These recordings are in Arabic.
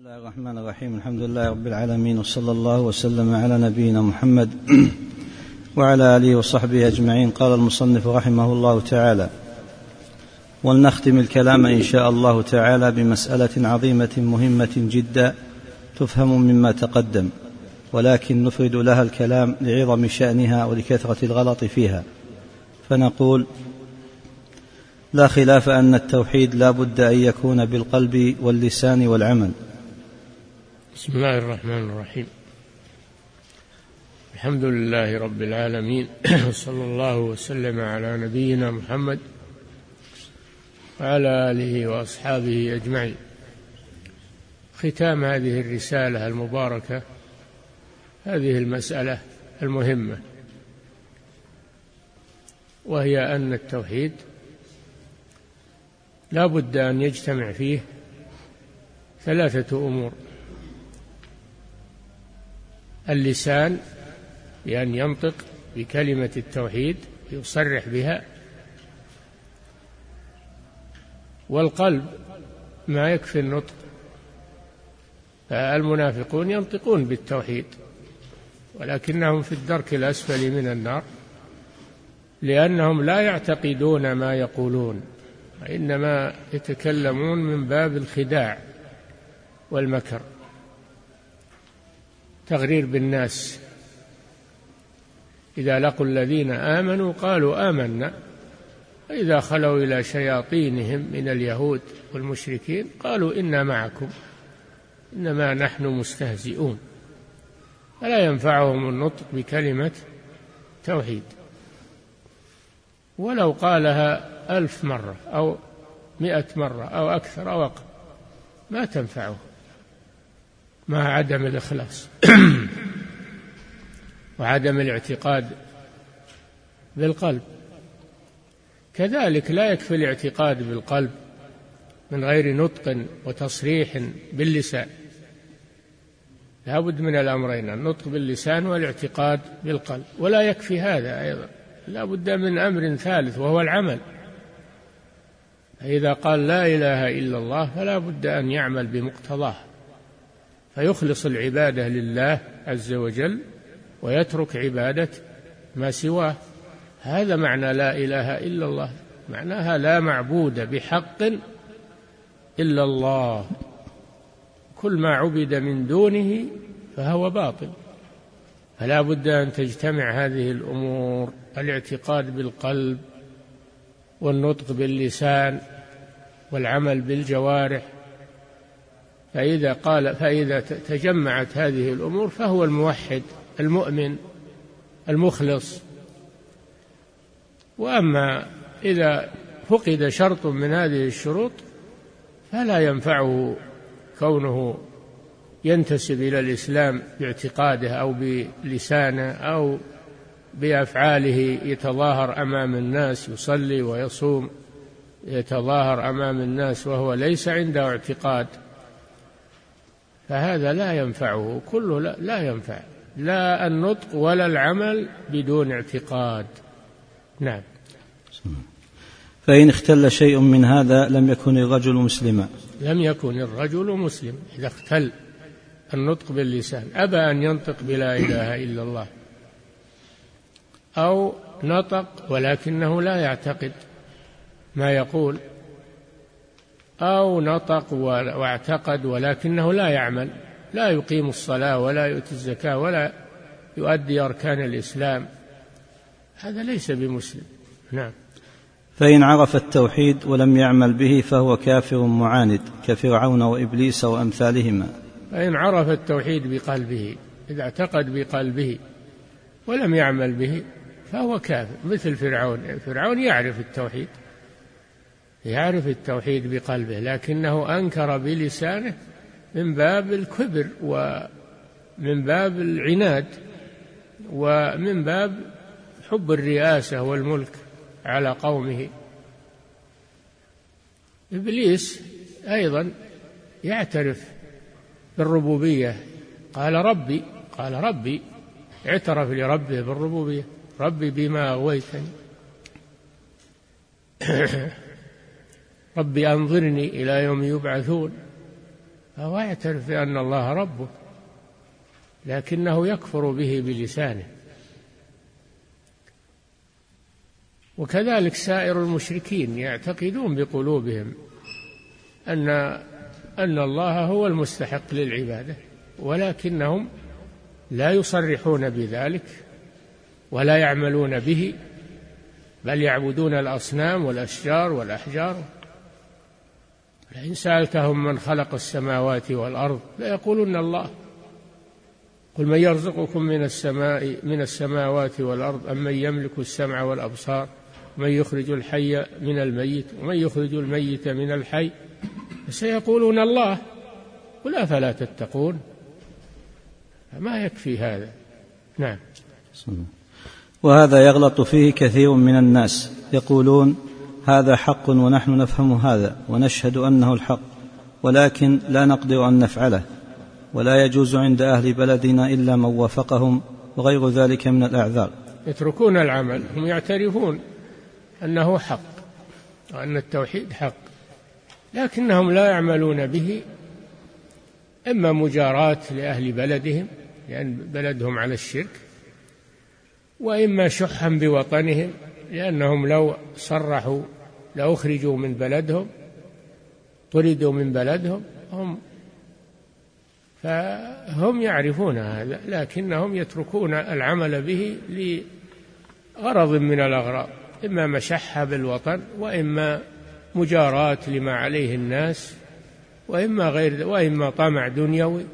الله الرحمن الرحيم. الحمد لله رب العالمين، وصلى الله وسلم على نبينا محمد وعلى آله وصحبه أجمعين. قال المصنف رحمه الله تعالى: ولنختم الكلام إن شاء الله تعالى بمسألة عظيمة مهمة جدا تفهم مما تقدم، ولكن نفرد لها الكلام لعظم شأنها ولكثرة الغلط فيها. فنقول: لا خلاف أن التوحيد لا بد أن يكون بالقلب واللسان والعمل. بسم الله الرحمن الرحيم. الحمد لله رب العالمين، صلى الله وسلم على نبينا محمد وعلى آله وأصحابه أجمعين. ختام هذه الرسالة المباركة هذه المسألة المهمة، وهي أن التوحيد لا بد أن يجتمع فيه ثلاثة أمور: اللسان بأن ينطق بكلمة التوحيد يصرح بها، والقلب ما يكفي النطق. المنافقون ينطقون بالتوحيد ولكنهم في الدرك الأسفل من النار، لأنهم لا يعتقدون ما يقولون، وإنما يتكلمون من باب الخداع والمكر، تغرير بالناس. إذا لقوا الذين آمنوا قالوا آمنا، وإذا خلوا إلى شياطينهم من اليهود والمشركين قالوا إنا معكم إنما نحن مستهزئون. فلا ينفعهم النطق بكلمة توحيد، ولو قالها 1000 مرة أو 100 مرة أو أكثر أو أقل ما تنفعه مع عدم الإخلاص وعدم الاعتقاد بالقلب. كذلك لا يكفي الاعتقاد بالقلب من غير نطق وتصريح باللسان، لا بد من الأمرين: النطق باللسان والاعتقاد بالقلب. ولا يكفي هذا أيضا، لا بد من أمر ثالث وهو العمل. فإذا قال لا إله إلا الله فلا بد أن يعمل بمقتضاه، فيخلص العبادة لله عز وجل ويترك عبادة ما سواه. هذا معنى لا إله إلا الله، معناها لا معبود بحق إلا الله، كل ما عبد من دونه فهو باطل. فلا بد أن تجتمع هذه الأمور: الاعتقاد بالقلب والنطق باللسان والعمل بالجوارح. فإذا تجمعت هذه الأمور فهو الموحد المؤمن المخلص. وأما إذا فقد شرط من هذه الشروط فلا ينفعه كونه ينتسب إلى الإسلام باعتقاده أو بلسانه أو بأفعاله، يتظاهر أمام الناس، يصلي ويصوم، يتظاهر أمام الناس وهو ليس عنده اعتقاد، فهذا لا ينفعه، كله لا ينفع، لا النطق ولا العمل بدون اعتقاد. نعم. فإن اختل شيء من هذا لم يكن الرجل مسلما. لم يكن الرجل مسلم إذا اختل النطق باللسان، أبى أن ينطق بلا إله إلا الله، أو نطق ولكنه لا يعتقد ما يقول، أو نطق واعتقد ولكنه لا يعمل، لا يقيم الصلاة ولا يؤتي الزكاة ولا يؤدي أركان الإسلام، هذا ليس بمسلم. نعم. فإن عرف التوحيد ولم يعمل به فهو كافر معاند كفرعون وإبليس وأمثالهما. فإن عرف التوحيد بقلبه، إذا اعتقد بقلبه ولم يعمل به فهو كافر، مثل فرعون يعرف التوحيد، يعرف التوحيد بقلبه لكنه أنكر بلسانه من باب الكبر ومن باب العناد ومن باب حب الرئاسة والملك على قومه. إبليس أيضا يعترف بالربوبية، قال ربي، اعترف لربه بالربوبية: ربي بما أغويتني ربي أنظرني إلى يوم يبعثون. فهو يعترف بأن الله ربه، لكنه يكفر به بلسانه. وكذلك سائر المشركين يعتقدون بقلوبهم أن الله هو المستحق للعبادة، ولكنهم لا يصرحون بذلك ولا يعملون به، بل يعبدون الأصنام والأشجار والأحجار. لئن سألتهم من خلق السماوات والأرض ليقولون الله. قل من يرزقكم من السماوات والأرض أم من يملك السمع والأبصار ومن يخرج الحي من الميت ومن يخرج الميت من الحي، فسيقولون الله. قل أفلا تتقون. فما يكفي هذا. نعم. وهذا يغلط فيه كثير من الناس، يقولون هذا حق ونحن نفهم هذا ونشهد أنه الحق، ولكن لا نقدر أن نفعله، ولا يجوز عند أهل بلدنا إلا من وافقهم، وغير ذلك من الأعذار. يتركون العمل، هم يعترفون أنه حق وأن التوحيد حق، لكنهم لا يعملون به، إما مجاراة لأهل بلدهم لأن بلدهم على الشرك، وإما شحا بوطنهم لأنهم لو صرحوا لأخرجوا من بلدهم، طردوا من بلدهم. فهم يعرفون هذا، لكنهم يتركون العمل به لغرض من الأغراض، إما مشحة بالوطن، وإما مجاراة لما عليه الناس، وإما طمع دنيوي،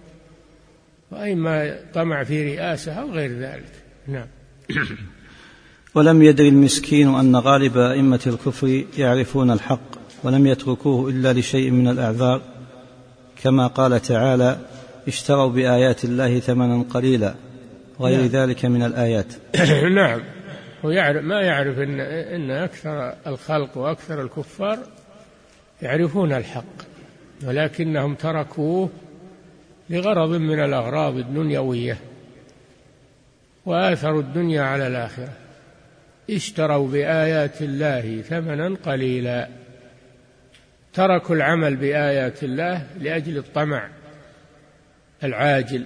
وإما طمع في رئاسة أو غير ذلك. نعم. ولم يدري المسكين أن غالب أئمة الكفر يعرفون الحق ولم يتركوه إلا لشيء من الأعذار، كما قال تعالى: اشتروا بآيات الله ثمنا قليلا، غير نعم. ذلك من الآيات. نعم. ما يعرف إن أكثر الخلق وأكثر الكفار يعرفون الحق، ولكنهم تركوه لغرض من الأغراض الدنيوية، وآثروا الدنيا على الآخرة. اشتروا بآيات الله ثمنا قليلا، تركوا العمل بآيات الله لأجل الطمع العاجل،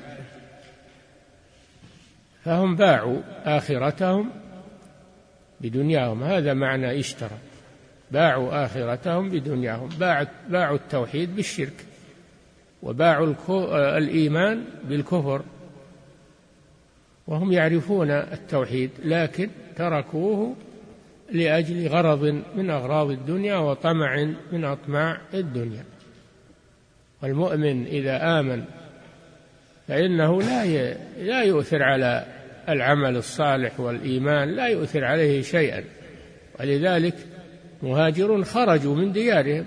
فهم باعوا آخرتهم بدنياهم. هذا معنى اشترى، باعوا آخرتهم بدنياهم، باعوا التوحيد بالشرك، وباعوا الإيمان بالكفر، وهم يعرفون التوحيد لكن تركوه لأجل غرض من أغراض الدنيا وطمع من أطماع الدنيا. والمؤمن إذا آمن فإنه لا يؤثر على العمل الصالح والإيمان، لا يؤثر عليه شيئا. ولذلك مهاجرون خرجوا من ديارهم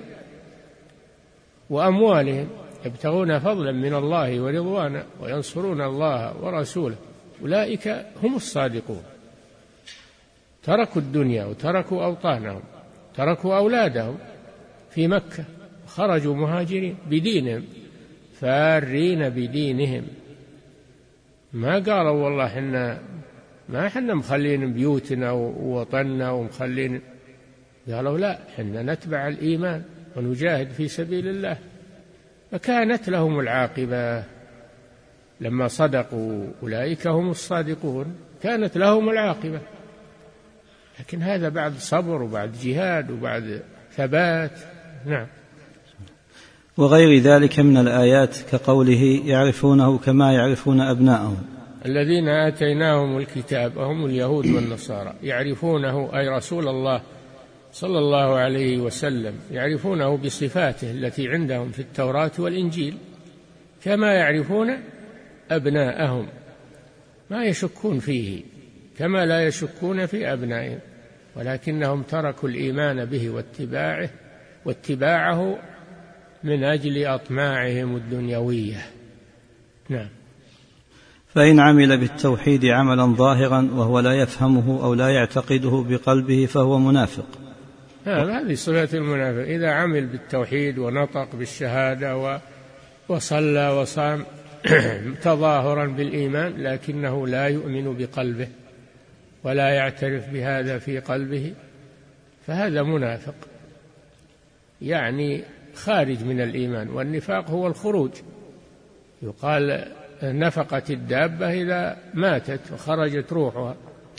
وأموالهم يبتغون فضلا من الله ورضوانا وينصرون الله ورسوله، أولئك هم الصادقون. تركوا الدنيا وتركوا أوطانهم، تركوا أولادهم في مكة، خرجوا مهاجرين بدينهم، فارين بدينهم. ما قالوا والله حنا مخلين بيوتنا ووطننا ومخلين، قالوا لا، حنا نتبع الإيمان ونجاهد في سبيل الله. فكانت لهم العاقبة لما صدقوا، أولئك هم الصادقون، كانت لهم العاقبة. لكن هذا بعد صبر وبعد جهاد وبعد ثبات. نعم. وغير ذلك من الآيات كقوله: يعرفونه كما يعرفون أبناءهم. الذين آتيناهم الكتاب هم اليهود والنصارى يعرفونه، أي رسول الله صلى الله عليه وسلم، يعرفونه بصفاته التي عندهم في التوراة والإنجيل كما يعرفون أبناءهم، ما يشكون فيه كما لا يشكون في أبنائهم، ولكنهم تركوا الإيمان به واتباعه من أجل أطماعهم الدنيوية. نعم. فإن عمل بالتوحيد عملا ظاهرا وهو لا يفهمه أو لا يعتقده بقلبه فهو منافق. هذه صفة المنافق، إذا عمل بالتوحيد ونطق بالشهادة وصلى وصام تظاهرا بالإيمان لكنه لا يؤمن بقلبه ولا يعترف بهذا في قلبه، فهذا منافق، يعني خارج من الإيمان، والنفاق هو الخروج. يقال نفقت الدابة إذا ماتت وخرجت روحها،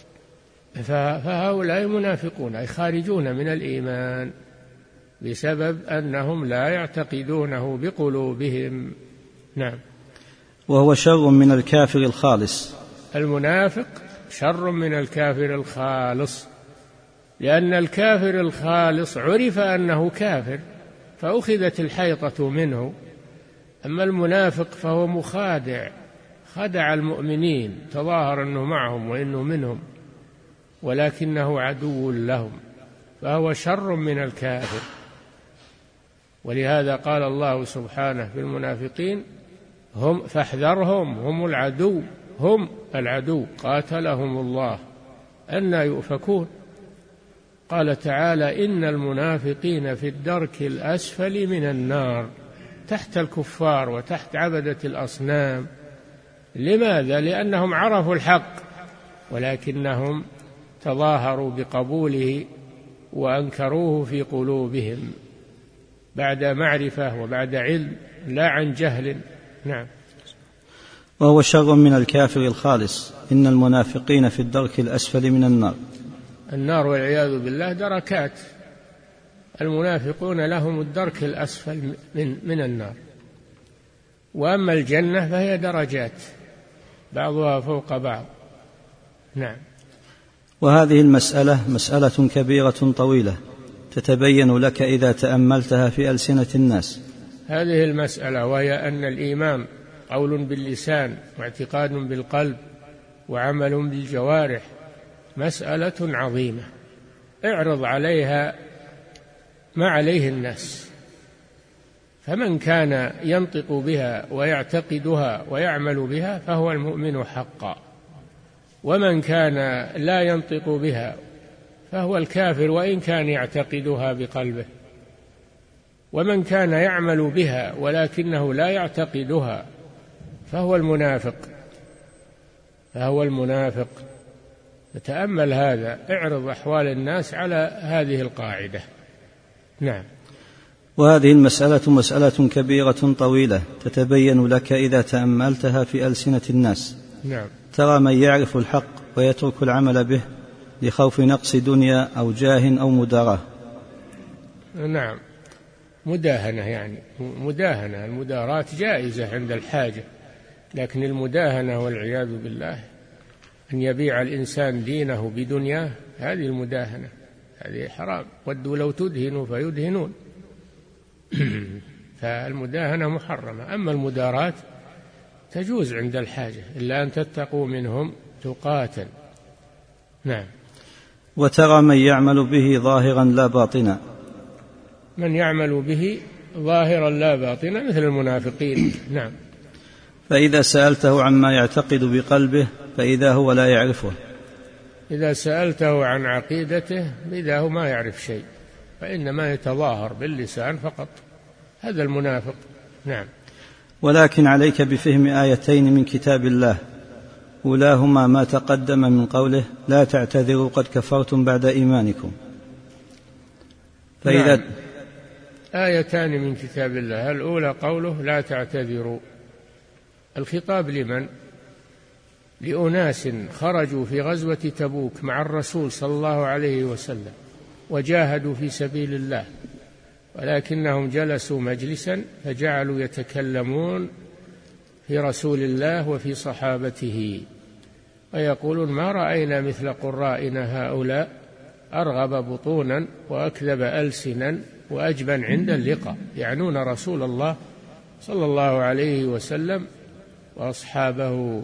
فهؤلاء منافقون أي خارجون من الإيمان بسبب أنهم لا يعتقدونه بقلوبهم. نعم. وهو شر من الكافر الخالص. المنافق شر من الكافر الخالص، لأن الكافر الخالص عرف أنه كافر فأخذت الحيطة منه، أما المنافق فهو مخادع، خدع المؤمنين، تظاهر أنه معهم وإنه منهم ولكنه عدو لهم، فهو شر من الكافر. ولهذا قال الله سبحانه في المنافقين هم فاحذرهم هم العدو قاتلهم الله أنى يؤفكون. قال تعالى إن المنافقين في الدرك الأسفل من النار، تحت الكفار وتحت عبدة الأصنام. لماذا؟ لأنهم عرفوا الحق ولكنهم تظاهروا بقبوله وأنكروه في قلوبهم بعد معرفة وبعد علم، لا عن جهل. نعم. وهو شر من الكافر الخالص. إن المنافقين في الدرك الأسفل من النار. النار والعياذ بالله دركات، المنافقون لهم الدرك الأسفل من النار، وأما الجنة فهي درجات بعضها فوق بعض. نعم. وهذه المسألة مسألة كبيرة طويلة تتبين لك إذا تأملتها في ألسنة الناس. هذه المسألة وهي أن الإيمان قول باللسان واعتقاد بالقلب وعمل بالجوارح، مسألة عظيمة اعرض عليها ما عليه الناس، فمن كان ينطق بها ويعتقدها ويعمل بها فهو المؤمن حقا، ومن كان لا ينطق بها فهو الكافر وإن كان يعتقدها بقلبه، ومن كان يعمل بها ولكنه لا يعتقدها فهو المنافق. تأمل هذا، اعرض أحوال الناس على هذه القاعدة. نعم. وهذه المسألة مسألة كبيرة طويلة تتبين لك إذا تأملتها في ألسنة الناس. نعم. ترى من يعرف الحق ويترك العمل به لخوف نقص دنيا أو جاه أو مداراة. نعم، مداهنة، يعني مداهنة. المداراة جائزة عند الحاجة، لكن المداهنة والعياذ بالله أن يبيع الإنسان دينه بدنياه، هذه المداهنة، هذه حرام. ودوا لو تدهنوا فيدهنون فالمداهنة محرمة. أما المداراة تجوز عند الحاجة، إلا أن تتقوا منهم تقاتا. نعم. وترى من يعمل به ظاهرا لا باطنا. من يعمل به ظاهرا لا باطنا مثل المنافقين. نعم. فإذا سألته عما يعتقد بقلبه فإذا هو لا يعرفه. إذا سألته عن عقيدته إذا هو ما يعرف شيء، فإنما يتظاهر باللسان فقط، هذا المنافق. نعم. ولكن عليك بفهم آيتين من كتاب الله، أولاهما ما تقدم من قوله لا تعتذروا قد كفرتم بعد إيمانكم. فإذا نعم. آيتان من كتاب الله، الأولى قوله لا تعتذروا، الخطاب لمن؟ لأناس خرجوا في غزوة تبوك مع الرسول صلى الله عليه وسلم وجاهدوا في سبيل الله، ولكنهم جلسوا مجلسا فجعلوا يتكلمون في رسول الله وفي صحابته ويقولون ما رأينا مثل قرائنا هؤلاء، أرغب بطونا وأكذب ألسنا وأجبن عند اللقاء، يعنون رسول الله صلى الله عليه وسلم وأصحابه.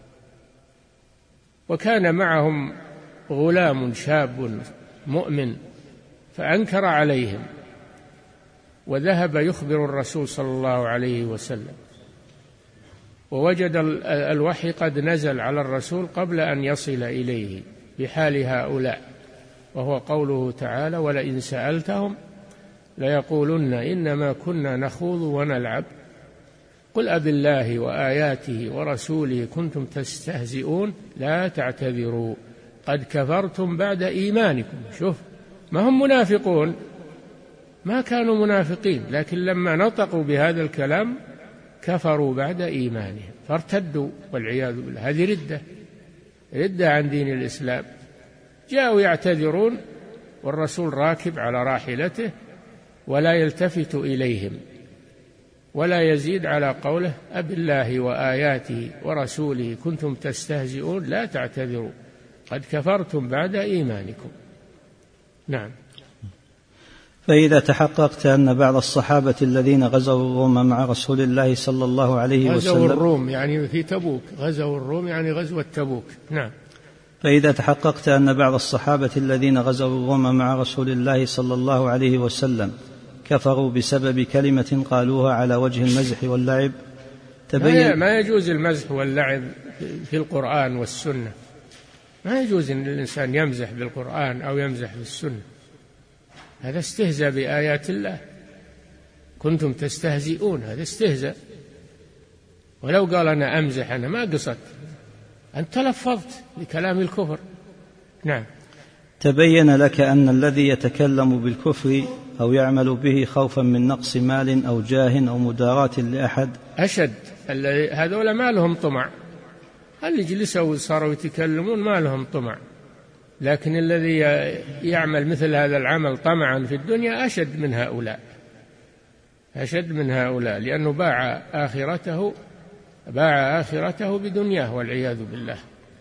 وكان معهم غلام شاب مؤمن فأنكر عليهم وذهب يخبر الرسول صلى الله عليه وسلم، ووجد الوحي قد نزل على الرسول قبل أن يصل إليه بحال هؤلاء، وهو قوله تعالى ولئن سألتهم ليقولن إنما كنا نخوض ونلعب قل أبالله وآياته ورسوله كنتم تستهزئون لا تعتذروا قد كفرتم بعد إيمانكم. شوف، ما هم منافقون ما كانوا منافقين، لكن لما نطقوا بهذا الكلام كفروا بعد إيمانهم فارتدوا والعياذ بالله. هذه ردة عن دين الإسلام. جاءوا يعتذرون والرسول راكب على راحلته ولا يلتفت إليهم ولا يزيد على قوله أبالله وآياته ورسوله كنتم تستهزئون لا تعتذروا قد كفرتم بعد إيمانكم. نعم. فإذا تحققت أن بعض الصحابة الذين غزوا الروم مع رسول الله صلى الله عليه وسلم غزوا الروم يعني في تبوك، غزوا الروم يعني غزوة تبوك. نعم. فإذا تحققت أن بعض الصحابة الذين غزوا الروم مع رسول الله صلى الله عليه وسلم كفروا بسبب كلمة قالوها على وجه المزح واللعب تبين. ما يجوز المزح واللعب في القرآن والسنة. ما يجوز أن الإنسان يمزح بالقرآن أو يمزح بالسنة، هذا استهزاء بآيات الله. كنتم تستهزئون، هذا استهزاء. ولو قال أنا أمزح أنا ما قصدت، أنت تلفظت بكلام الكفر. نعم. تبين لك أن الذي يتكلم بالكفر أو يعمل به خوفا من نقص مال أو جاه أو مداراة لأحد أشد. هذول ما لهم طمع، اللي جلسوا وصاروا يتكلمون ما لهم طمع، لكن الذي يعمل مثل هذا العمل طمعا في الدنيا أشد من هؤلاء، أشد من هؤلاء، لأنه باع آخرته بدنياه والعياذ بالله.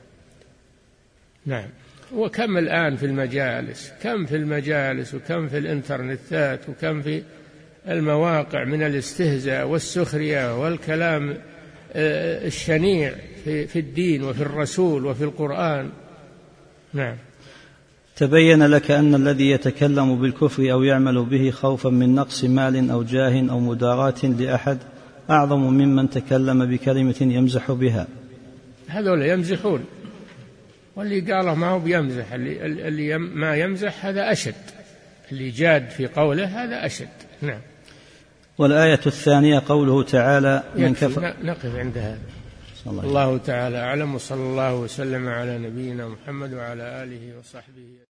نعم. وكم الآن في المجالس، كم في المجالس وكم في الإنترنتات وكم في المواقع من الاستهزاء والسخرية والكلام الشنيع في الدين وفي الرسول وفي القرآن. نعم. تبين لك أن الذي يتكلم بالكفر أو يعمل به خوفا من نقص مال أو جاه أو مداراة لأحد أعظم ممن تكلم بكلمة يمزح بها. هذول يمزحون، واللي قاله ما هو بيمزح، اللي ما يمزح هذا أشد، اللي جاد في قوله هذا أشد. نعم. والآية الثانية قوله تعالى من كفر. نقف عند هذا. الله تعالى أعلم، وصلى الله وسلم على نبينا محمد وعلى آله وصحبه.